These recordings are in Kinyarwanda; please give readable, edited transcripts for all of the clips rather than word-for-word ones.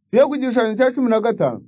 Tuye ku gishushanyo cya 15.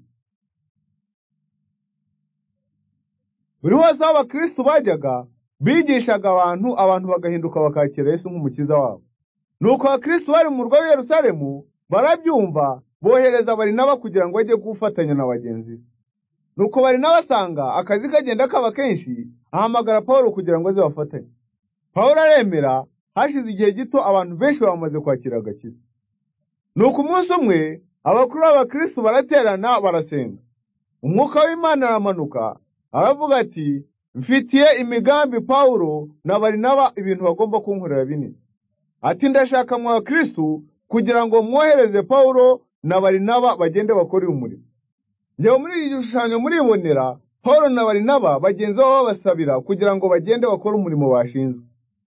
Buri wese aho abakristo bajyaga bigishaga abantu bagahinduka bakakira Yesu nk'umukiza wabo. Nuko abakristo bari mu murwa wa Yerusalemu barabyumva, bohereza Barinaba kugira ngo bajye gufatanya na bagenzi. Nuko Barinaba asanga akazi kagenda kaba kenshi, ahamagara Pawulo kugira ngo aze bafatanye. Pawulo aremera. Hashize igihe gito abantu benshi bamaze kwakira agakiza. Nuko umunsi umwe abakuru b'abakristo baraterana barasenga. Umwuka w'Imana aramanuka aravuga ati, mfitiye imigambi Pawulo na Barinaba ibintu bagomba kunkorera binini. Ati, ndashaka mu bakristo kugira ngo mwohereze Pawulo na Barinaba bagende bakora umurimo. Njyewe muri iki gishushanyo muribonera Pawulo na Barinaba bagenzi babo babasabira kugira ngo bagende bakora umurimo bashinzwe.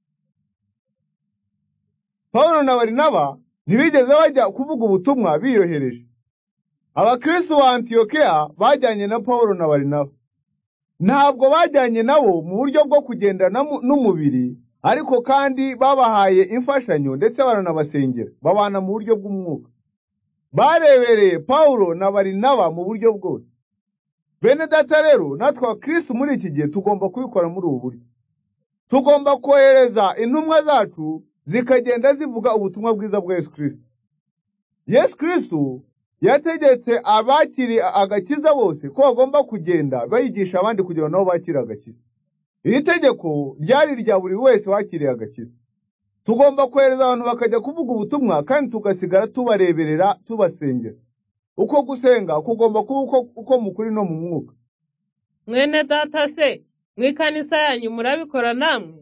Pawulo na Barinaba ntibigeze bajya kuvuga ubutumwa biyohereje. Abakristo ba Antiyokiya bajyanye na Pawulo na Barinaba. Ntabwo bajyanye nabo mu buryo bwo kugendana n'umubiri, ariko kandi babahaye imfashanyo ndetse baranabasengera, babana mu buryo bw'umwuka. Barebereye Pawulo na Barinaba mu buryo bwose. Bene data rero, natwe abakristo muri iki gihe tugomba kubikora muri ubu buryo. Tugomba kohereza intumwa zacu zikagenda zivuga ubutumwa bwiza bwa Yesu Kristo. Yesu Kristo yategetse abakiri agakiza bose ko bagomba kugenda bayigisha abandi kugira nabo bakire agakiza. Iri tegeko ryari irya buri wese wakiriye agakiza. Tugomba kohereza abantu bakajya kuvuga ubutumwa kandi tugasigara tubareberera, tubasengera. Uko gusenga kugomba kuba uko mukuri no mu mwuka. Mwene data se, mwikanisa yanyu murabikora namwe?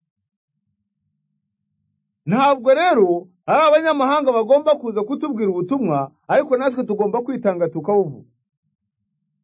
Ntabwo rero ari abanyamahanga bagomba kuza kutubwira ubutumwa, ariko natwe tugomba kwitanga tukabuvuga.